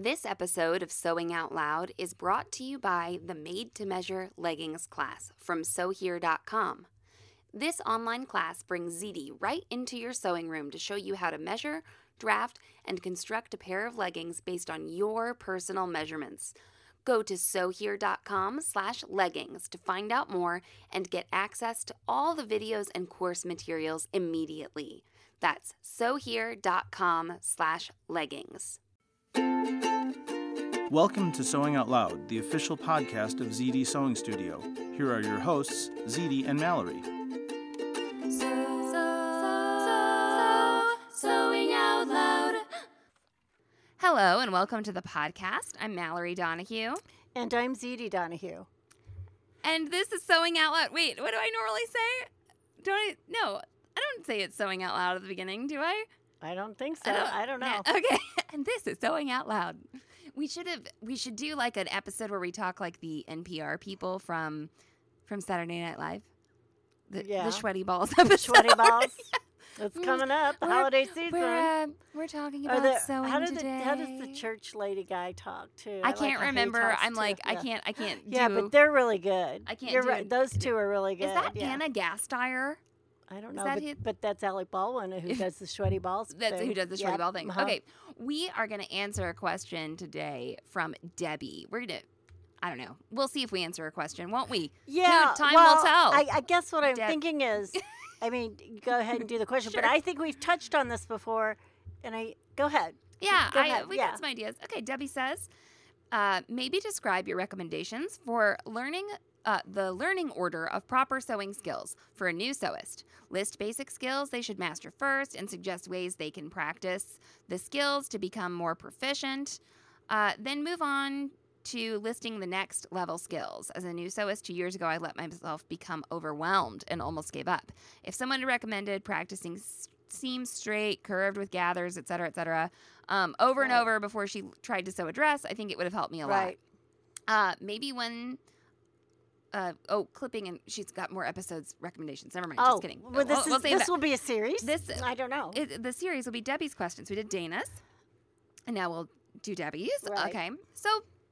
This episode of Sewing Out Loud is brought to you by the Made to Measure Leggings class from SewHere.com. This online class brings ZD right into your sewing room to show you how to measure, draft, and construct a pair of leggings based on your personal measurements. Go to SewHere.com/leggings to find out more and get access to all the videos and course materials immediately. That's SewHere.com/leggings. Welcome to Sewing Out Loud, the official podcast of ZD Sewing Studio. Here are your hosts, ZD and Mallory. Sewing Out Loud. Hello and welcome to the podcast. I'm Mallory Donahue. And I'm ZD Donahue. And this is Sewing Out Loud. Wait, what do I normally say? No, I don't say it's Sewing Out Loud at the beginning, do I? I don't think so. I don't know. Okay, and this is Sewing Out Loud. We should do like an episode where we talk like the NPR people from Saturday Night Live. The Sweaty Balls episode. Sweaty Balls. It's coming up, the holiday season. We're talking about sewing today. How does the church lady guy talk too? I can't remember. I'm like, I can't Yeah, but they're really good. I can't. You're right. Those two are really good. Is that Anna Gasteyer? I don't know, but that's Alec Baldwin who does the Sweaty Balls That's thing. who does the Sweaty Ball thing. Uh-huh. Okay, we are going to answer a question today from Debbie. I don't know. We'll see if we answer a question, won't we? Yeah. Time will tell. I guess what I'm thinking is, I mean, go ahead and do the question. Sure. But I think we've touched on this before, and go ahead. Yeah, we got some ideas. Okay, Debbie says, maybe describe your recommendations for learning the learning order of proper sewing skills for a new sewist. List basic skills they should master first and suggest ways they can practice the skills to become more proficient. Then move on to listing the next level skills. As a new sewist 2 years ago, I let myself become overwhelmed and almost gave up. If someone recommended practicing seams straight, curved with gathers, etc., over and over before she tried to sew a dress, I think it would have helped me a lot. Maybe when... clipping, and she's got more episodes recommendations. Never mind, just kidding. Well, this will be a series? I don't know. The series will be Debbie's questions. We did Dana's, and now we'll do Debbie's. Right. Okay, so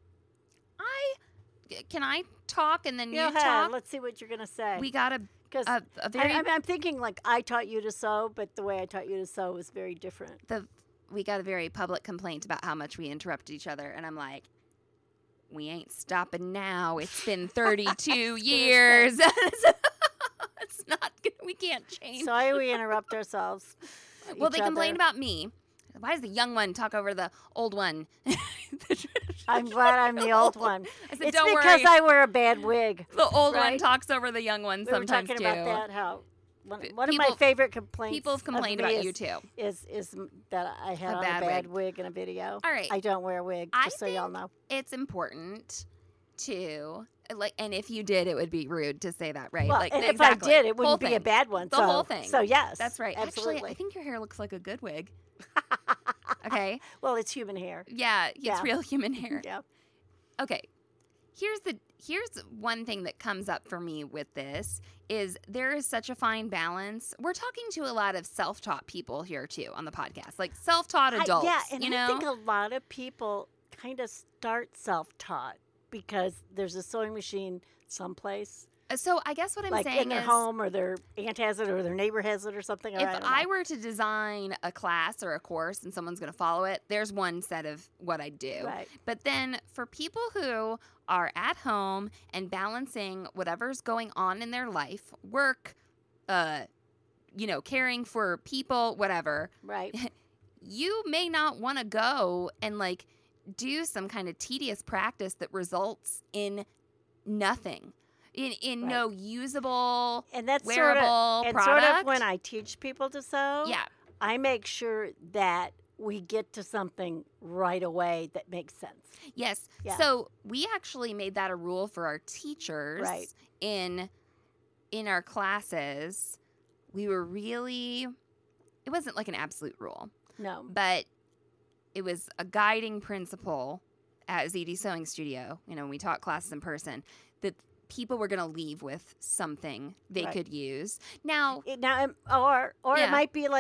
can I talk and then you ahead. talk? Let's see what you're going to say. We got a very... I'm thinking like I taught you to sew, but the way I taught you to sew was very different. We got a very public complaint about how much we interrupted each other, and I'm like, we ain't stopping now. It's been 32 years. It's not good. We can't change. Sorry we interrupt ourselves. Well, they complained about me. Why does the young one talk over the old one? I'm glad I'm the old one. I said, it's don't because worry. I wear a bad wig. The old one right? talks over the young one sometimes too. We were talking about that, how one of my favorite complaints people have complained about you too. Is that I had a bad wig in a video. All right. I don't wear a wig, just so y'all know. It's important to... and if you did, it would be rude to say that, right? Well, and if I did, it wouldn't be a bad one. The whole thing. So yes, that's right. Absolutely. Actually, I think your hair looks like a good wig. Okay. Well, it's human hair. Yeah, it's real human hair. Yeah. Okay. Here's one thing that comes up for me with this is there is such a fine balance. We're talking to a lot of self-taught people here too on the podcast, like self-taught adults. I think a lot of people kind of start self-taught because there's a sewing machine someplace. So I guess what I'm saying is... Like in their home, or their aunt has it, or their neighbor has it, or something. If I were to design a class or a course and someone's going to follow it, there's one set of what I do. Right. But then for people who are at home and balancing whatever's going on in their life, work, caring for people, whatever. Right. You may not want to go and do some kind of tedious practice that results in nothing. In right. no usable, and that's wearable product. And sort of when I teach people to sew, yeah. I make sure that we get to something right away that makes sense. Yes. Yeah. So we actually made that a rule for our teachers right. in our classes. We were really, it wasn't like an absolute rule. No. But it was a guiding principle at ZD Sewing Studio, when we taught classes in person, that people were going to leave with something they right. could use. Now, or it might be like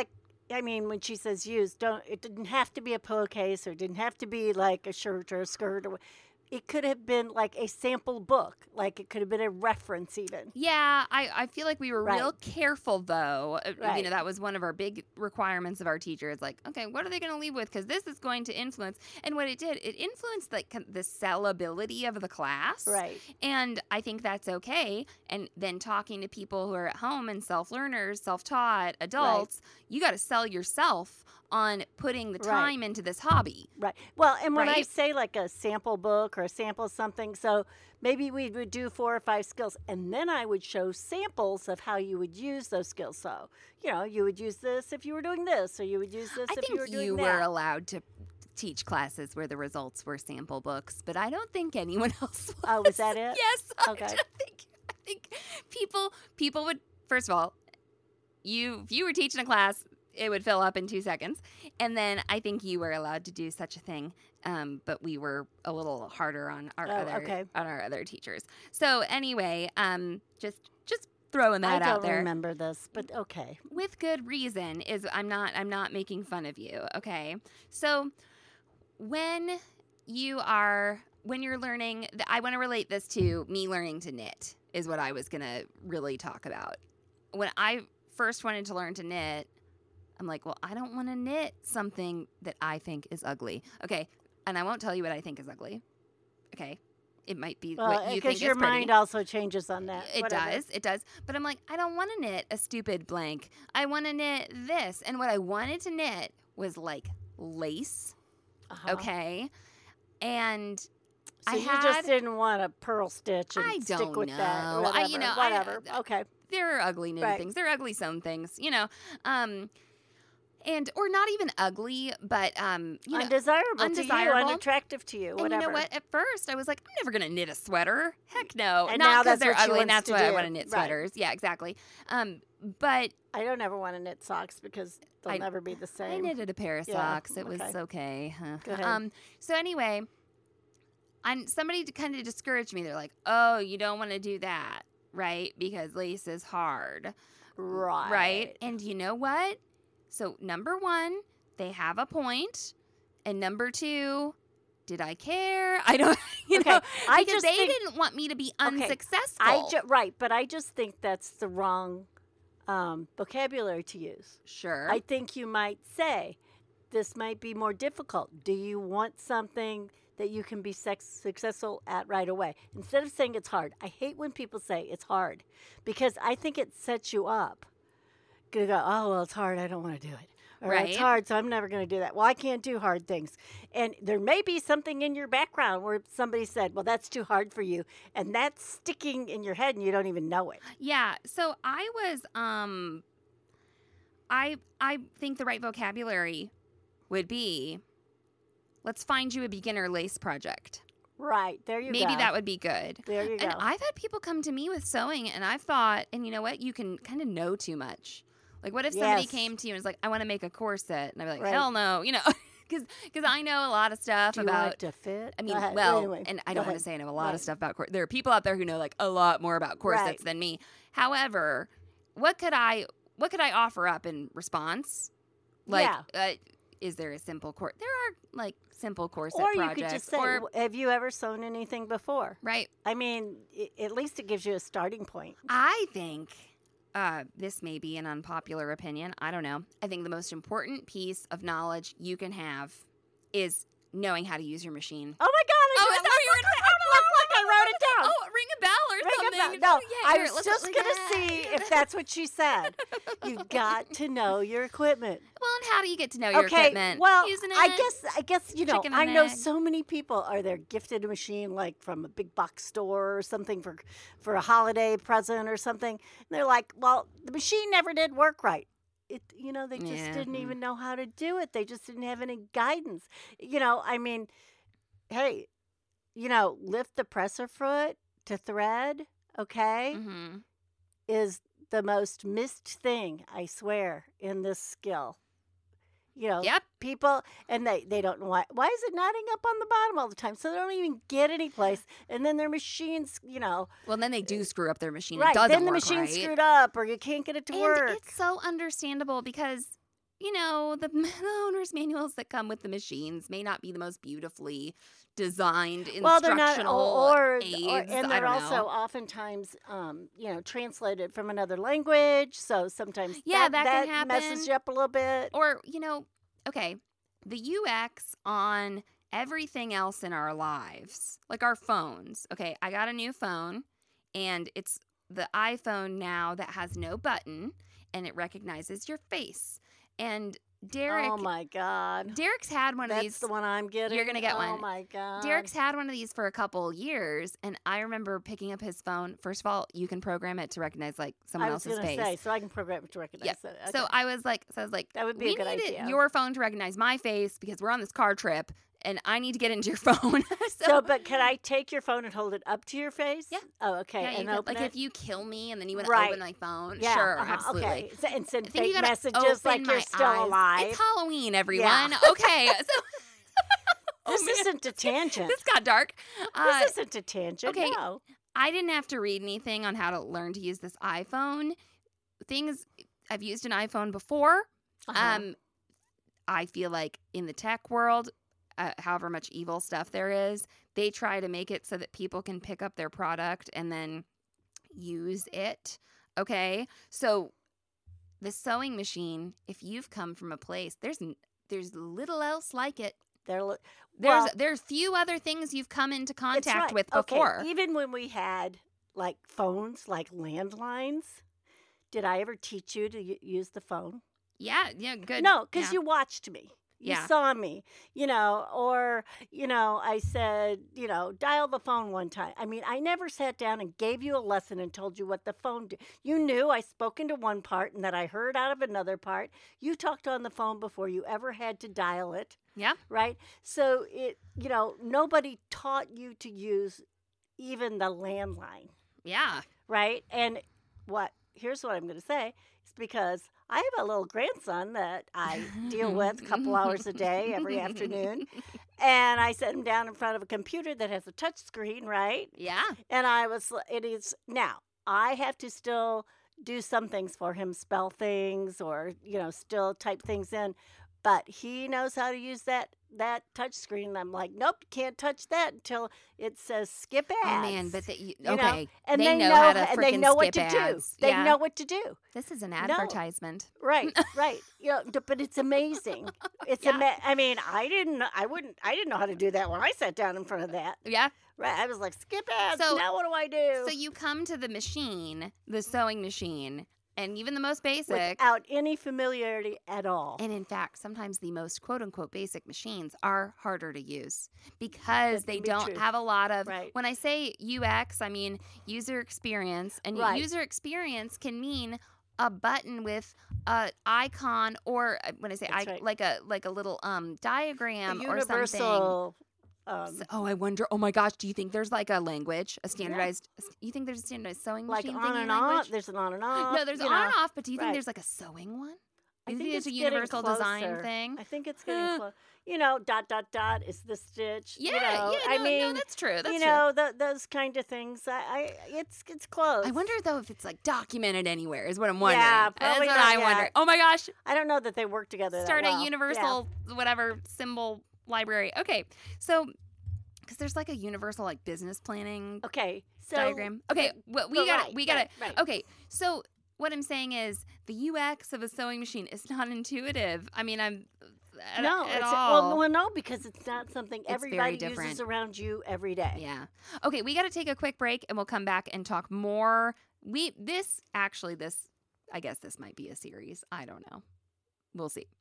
I mean, when she says use, it didn't have to be a pillowcase or it didn't have to be like a shirt or a skirt. It could have been like a sample book. Like it could have been a reference even. Yeah, I feel like we were Right. real careful, though. You Right. know, that was one of our big requirements of our teachers. Like, okay, what are they going to leave with? Because this is going to influence. And what it did, it influenced like the sellability of the class. Right. And I think that's okay. And then talking to people who are at home and self-learners, self-taught adults, you got to sell yourself on putting the Right. time into this hobby. Right. Well, and when I Right. say like a sample book or a sample something, so maybe we would do 4 or 5 skills, and then I would show samples of how you would use those skills. So, you know, you would use this if you were doing this, or you would use this I if you were think doing you that. were allowed to teach classes where the results were sample books, but I don't think anyone else was. Oh, was that it? Yes. Okay. I think people would, first of all, if you were teaching a class, it would fill up in 2 seconds. And then I think you were allowed to do such a thing. But we were a little harder on our other teachers. So anyway, just throwing that I out don't there. remember this, but okay. With good reason. I'm not making fun of you, okay? So when you're learning, I want to relate this to me learning to knit is what I was going to really talk about. When I first wanted to learn to knit, I'm like, well, I don't want to knit something that I think is ugly. Okay, and I won't tell you what I think is ugly. Okay, it might be what you think is pretty. Because your mind also changes on that. It Whatever. does. But I'm like, I don't want to knit a stupid blank. I want to knit this. And what I wanted to knit was like lace. Uh-huh. Okay. And So I you just didn't want a pearl stitch and I stick don't with that. know. Whatever. Whatever. Okay. there are ugly knitted Right. things. There are ugly sewn things, you know. And or not even ugly, but you know, undesirable to you, undesirable. unattractive to you, whatever. And you know what? At first, I was like, I'm never gonna knit a sweater. Heck no. And Not now because that's they're what she ugly. And wants that's to why I do. want to knit Right. sweaters. Yeah, exactly. But I don't ever want to knit socks because they'll never be the same. I knitted a pair of Yeah, socks. It was okay. okay. Huh. Go ahead. So anyway, somebody kind of discouraged me. They're like, "Oh, you don't want to do that, right? Because lace is hard, Right. right?" And you know what? So number one, they have a point, and number two, did I care? I don't, you Okay, know, I because just they think- didn't want me to be Okay, unsuccessful. Right, but I just think that's the wrong vocabulary to use. Sure. I think you might say, this might be more difficult. Do you want something that you can be successful at right away? Instead of saying it's hard. I hate when people say it's hard because I think it sets you up. Gonna go, oh, well, it's hard. I don't want to do it. Or Right. it's hard, so I'm never going to do that. Well, I can't do hard things. And there may be something in your background where somebody said, well, that's too hard for you. And that's sticking in your head and you don't even know it. Yeah, so I was I think the right vocabulary would be, let's find you a beginner lace project. Right. There you go. Maybe that would be good. There you go. And I've had people come to me with sewing and I've thought, and you know what, you can kind of know too much. Like what if somebody Yes. came to you and was like, I want to make a corset, and I'd be like, Right. hell no, you know, because I know a lot of stuff do you want about it to fit? I mean, Go ahead. well, Anyway, and I go don't want ahead. to say I know a lot of Right. stuff about corsets. There are people out there who know like a lot more about corsets Right. than me. However, what could I offer up in response? Like, is there a simple corset? There are like simple corset Or you projects. could just say, or, have you ever sewn anything before? right. I mean, at least it gives you a starting point. I think this may be an unpopular opinion. I don't know. I think the most important piece of knowledge you can have is knowing how to use your machine. Oh my God! Oh, is that what you were Look, I wrote it down. Oh, ring a bell or Ring a something. bell. No, Yeah, I here, was let's just look going at to see that. if that's what she said. You've got to know your equipment. Well, and how do you get to know your Okay, equipment? well, Using it? I guess you know. Chicken I and know egg. so many people are there gifted a machine like from a big box store or something for a holiday present or something. And they're like, well, the machine never did work right. They just Yeah. didn't even know how to do it. They just didn't have any guidance. I mean, hey, lift the presser foot to thread, okay, Mm-hmm. is the most missed thing, I swear, in this skill. Yep. People, and they don't know why is it knotting up on the bottom all the time? So they don't even get any place. And then their machines, Well, then they do screw up their machine. right, It doesn't then the work machine's right. screwed up or you can't get it to And work. it's so understandable because the owner's manuals that come with the machines may not be the most beautifully designed instructional aids. And they're also oftentimes, translated from another language. So sometimes that can happen. Messes you up a little bit. Or, okay, the UX on everything else in our lives, like our phones. Okay, I got a new phone, and it's the iPhone now that has no button, and it recognizes your face. And Derek... Oh, my God. Derek's had one of these. That's the one I'm getting. You're going to get one. Oh, my God. Derek's had one of these for a couple years, and I remember picking up his phone. First of all, you can program it to recognize, like, someone else's face. I was going to say, so I can program it to recognize it. Okay. So I was like, that would be a good idea. Your phone to recognize my face because we're on this car trip, and I need to get into your phone. But can I take your phone and hold it up to your face? Yeah. Oh, okay. Yeah, and open it? If you kill me and then you want to open my phone, yeah, sure, absolutely. Okay. And send fake messages like you're still alive. It's Halloween, everyone. Yeah. Okay. So this isn't a tangent. This got dark. This isn't a tangent. Okay. No. I didn't have to read anything on how to learn to use this iPhone. I've used an iPhone before. I feel like in the tech world, however much evil stuff there is, they try to make it so that people can pick up their product and then use it. Okay? So the sewing machine, if you've come from a place, there's little else like it. There's few other things you've come into contact with before. Okay. Even when we had like phones, like landlines, did I ever teach you to use the phone? Yeah, good. No, because you watched me. You Yeah. saw me, or, I said, dial the phone one time. I mean, I never sat down and gave you a lesson and told you what the phone did. You knew I spoke into one part and that I heard out of another part. You talked on the phone before you ever had to dial it. Yeah. Right? So, nobody taught you to use even the landline. Yeah. Right? And here's what I'm going to say. It's because I have a little grandson that I deal with a couple hours a day, every afternoon. And I set him down in front of a computer that has a touch screen, right? Yeah. And now I have to still do some things for him, spell things or, still type things in. But he knows how to use that touch screen. I'm like, nope, you can't touch that until it says skip ads. Oh man, but okay, and they know how to and they know what to ads. do. They know what to do. This is an advertisement, right? But it's amazing. It's I mean, I didn't know how to do that when I sat down in front of that. Yeah, right. I was like, skip ads. So now what do I do? So you come to the machine, the sewing machine. And even the most basic. Without any familiarity at all. And in fact, sometimes the most quote-unquote basic machines are harder to use because they don't have a lot of... Right. When I say UX, I mean user experience. And user experience can mean a button with an icon or when I say like a little diagram or something. I wonder. Oh my gosh! Do you think there's like a language, a standardized? Yeah. You think there's a standardized sewing machine? Like on and off. There's an on and off. No, there's on and off. But do you think there's like a sewing one? I think it's a universal design thing. I think it's getting close. Dot is the stitch. Yeah, no, that's true. That's true. Those kind of things. It's close. I wonder though if it's like documented anywhere. Is what I'm wondering. Yeah, probably that's what I wonder. Oh my gosh! I don't know that they work together. Start that well. A universal whatever symbol library. Okay, so because there's like a universal like business planning. Diagram. Okay, we got it. Right. Okay, so. What I'm saying is the UX of a sewing machine is not intuitive. I mean, at all. Well, no, because it's not something everybody uses around you every day. Yeah. Okay, we got to take a quick break, and we'll come back and talk more. I guess this might be a series. I don't know. We'll see.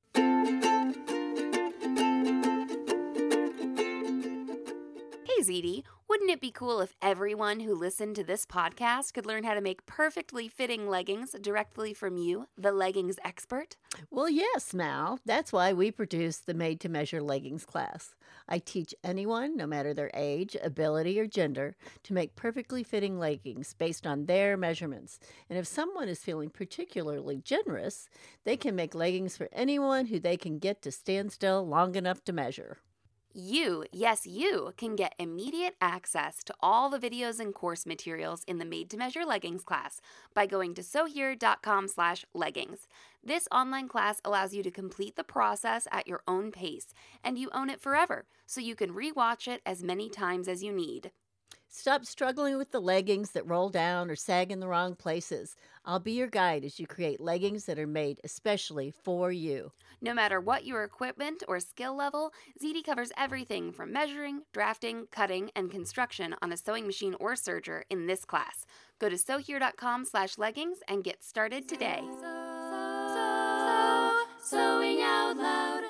Hey, ZD. Wouldn't it be cool if everyone who listened to this podcast could learn how to make perfectly fitting leggings directly from you, the leggings expert? Well, yes, Mal. That's why we produce the Made to Measure leggings class. I teach anyone, no matter their age, ability, or gender, to make perfectly fitting leggings based on their measurements. And if someone is feeling particularly generous, they can make leggings for anyone who they can get to stand still long enough to measure. You, yes, you can get immediate access to all the videos and course materials in the Made to Measure Leggings class by going to sewhere.com/leggings. This online class allows you to complete the process at your own pace, and you own it forever, so you can rewatch it as many times as you need. Stop struggling with the leggings that roll down or sag in the wrong places. I'll be your guide as you create leggings that are made especially for you. No matter what your equipment or skill level, ZD covers everything from measuring, drafting, cutting, and construction on a sewing machine or serger in this class. Go to sewhere.com/leggings and get started today. Sewing out loud.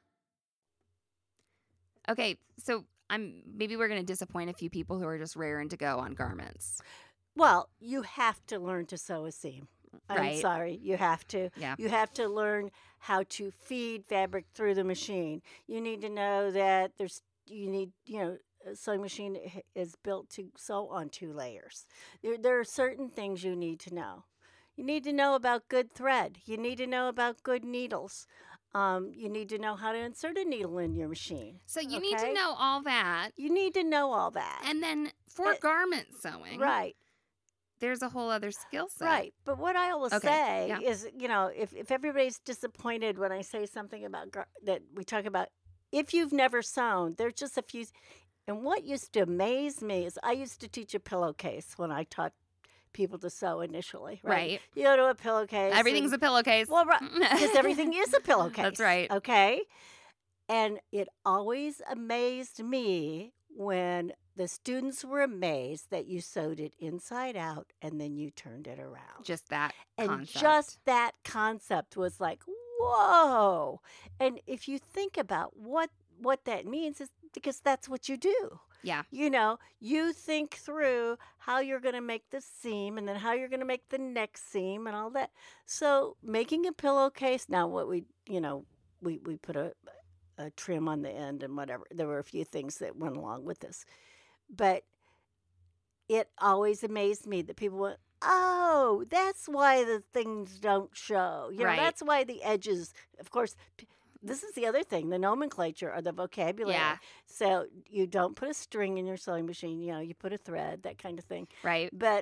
Okay, so maybe we're going to disappoint a few people who are just raring to go on garments. Well, you have to learn to sew a seam. I'm Right. sorry, you have to. Yeah. You have to learn how to feed fabric through the machine. You need to know that a sewing machine is built to sew on 2 layers. There are certain things you need to know. You need to know about good thread. You need to know about good needles. You need to know how to insert a needle in your machine. So you need to Okay? know all that. You need to know all that. And then for But- garment sewing, Right. there's a whole other skill set. Right. But what I always Okay, say yeah. is, if everybody's disappointed when I say something about that we talk about, if you've never sewn, there's just a few. And what used to amaze me is I used to teach a pillowcase when I taught people to sew initially. Right. You go to a pillowcase. Everything's a pillowcase. Well, right, because everything is a pillowcase. That's right. Okay. And it always amazed me when the students were amazed that you sewed it inside out and then you turned it around. Just that And concept. just that concept was like, whoa. And if you think about what that means, is because that's what you do. Yeah. You think through how you're going to make the seam and then how you're going to make the next seam and all that. So making a pillowcase, now what we put a trim on the end and whatever. There were a few things that went along with this. But it always amazed me that people went, oh, that's why the things don't show. Right. That's why the edges, of course, this is the other thing, the nomenclature or the vocabulary. Yeah. So you don't put a string in your sewing machine, you put a thread, that kind of thing. Right. But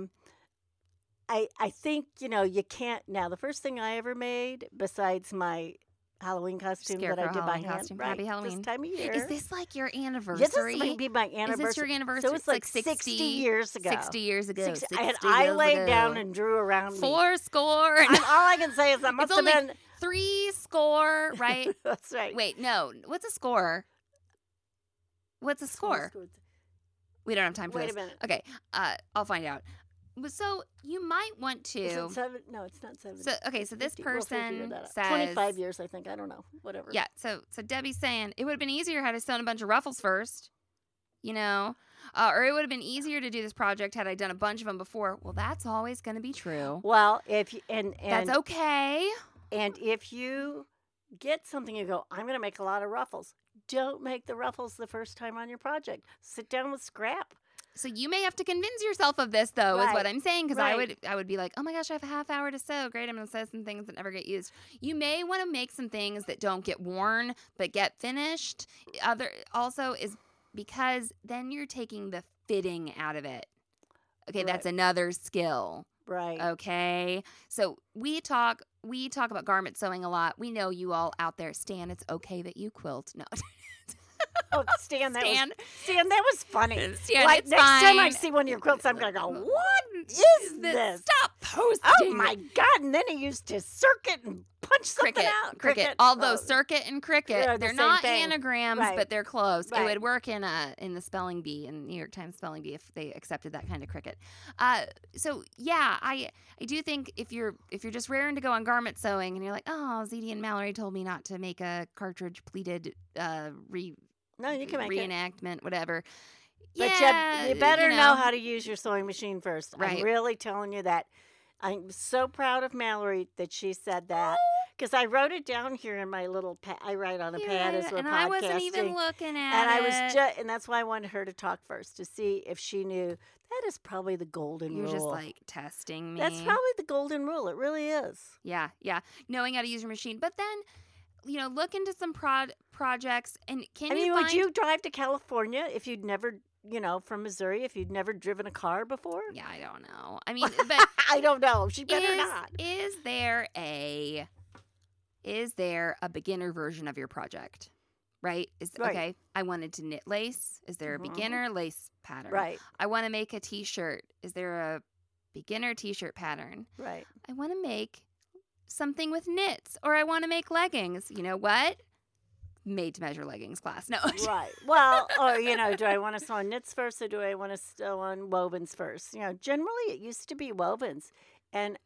I think, you can't. Now, the first thing I ever made, besides my Halloween costume that I Scarecrow did by Halloween hand, costume. right, Happy Halloween. this time of year. Is this like your Yeah, anniversary? this might be my anniversary. Is this your anniversary? So it's like 60 years ago. 60 years ago. 60 60 I years laid ago. down and drew around me. 4 score. All I can say is I must It's have only been. 3 score, right? That's right. Wait, no. What's a score? What's a score? We don't have time for Wait this. a minute. Okay, I'll find out. So you might want Is to. it 7? No, it's not 7. So this 50 we'll figure person that out. says 25 years, I think. I don't know. Whatever. Yeah. So Debbie's saying it would have been easier had I sewn a bunch of ruffles first, or it would have been easier to do this project had I done a bunch of them before. Well, that's always going to be true. Well, if you, and That's okay. And if you get something, you go, I'm going to make a lot of ruffles. Don't make the ruffles the first time on your project. Sit down with scrap. So you may have to convince yourself of this, though, is what Right. I'm saying. Because Right. I would be like, oh my gosh, I have a half hour to sew. Great, I'm going to sew some things that never get used. You may want to make some things that don't get worn but get finished. Also is because then you're taking the fitting out of it. Okay, Right. that's another skill. Right. Okay, so we talk about garment sewing a lot. We know you all out there, Stan. It's okay that you quilt. No, Oh, Stan, that Stan. was funny. Stan, Like it's next time I fine. see one of your quilts, I'm gonna go, what is this? Stop posting. Oh my God! And then he used to circuit and punch something Cricket, out. cricket. Although Oh, circuit and cricket, They're the they're same not thing. anagrams, Right. but they're close. It Right. would work in the spelling bee, in New York Times spelling bee, if they accepted that kind of cricket. So yeah, I do think if you're just raring to go on garment sewing and you're like, oh, ZD and Mallory told me not to make a cartridge pleated no, you can make it. reenactment, whatever. But Yeah, you better know. know how to use your sewing machine first. Right. I'm really telling you that. I'm so proud of Mallory that she said that because I wrote it down here in my little pad. I write on a pad as we're and podcasting. I wasn't even looking at and I it. was and that's why I wanted her to talk first to see if she knew that is probably the golden You're rule. just like testing me. That's probably the golden rule. It really is. Yeah. Knowing how to use your machine. But then look into some projects. And would you drive to California if you'd never, from Missouri, if you'd never driven a car before? Yeah, I don't know. I mean, but I don't know. She better not. Is there a beginner version of your project? Right? Okay. I wanted to knit lace. Is there a beginner lace pattern? Right. I want to make a t-shirt. Is there a beginner t-shirt pattern? Right. I want to make something with knits, or I want to make leggings. You know what? Made to measure leggings class. No. Right. Well, or, do I want to sew on knits first, or do I want to sew on wovens first? Generally it used to be wovens. And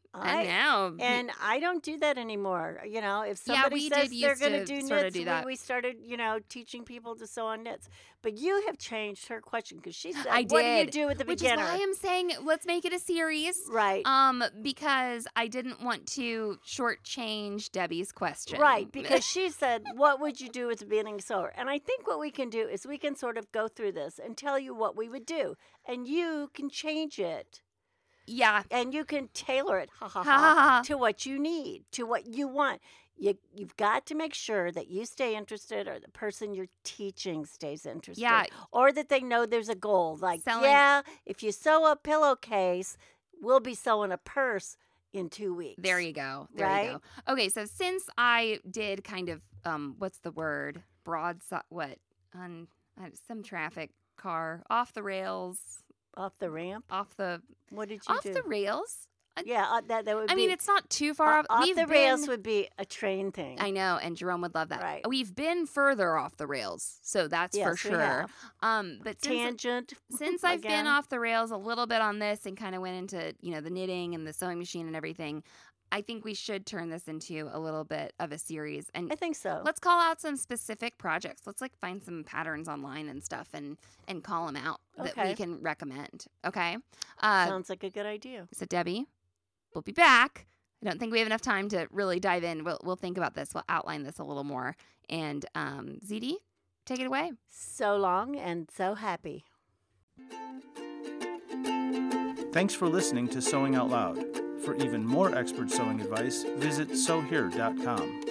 I don't do that anymore. If somebody says they're going to do knits, we started, teaching people to sew on knits. But you have changed her question because she said, "What do you do with the beginner?" Which is why I'm saying let's make it a series, right? Because I didn't want to shortchange Debbie's question, right? Because she said, "What would you do with the beginning sewer?" And I think what we can do is we can sort of go through this and tell you what we would do, and you can change it. Yeah. And you can tailor it to what you need, to what you want. You've got to make sure that you stay interested, or the person you're teaching stays interested. Yeah. Or that they know there's a goal. Like, if you sew a pillowcase, we'll be sewing a purse in 2 weeks. There you go. There you go. Okay, so since I did kind of, what's the word? Broadside, on some traffic car, off the rails. Off the ramp? What did you do? Off the rails? Yeah, that would be. I mean, it's not too far off. Off the rails would be a train thing. I know, and Jerome would love that. Right. We've been further off the rails, so that's for sure. But tangent. Since I've been off the rails a little bit on this and kind of went into, the knitting and the sewing machine and everything, I think we should turn this into a little bit of a series. And I think so. Let's call out some specific projects. Let's find some patterns online and stuff and call them out that we can recommend. Okay? Sounds like a good idea. So Debbie, we'll be back. I don't think we have enough time to really dive in. We'll think about this. We'll outline this a little more. And ZD, take it away. So long and so happy. Thanks for listening to Sewing Out Loud. For even more expert sewing advice, visit sewhere.com.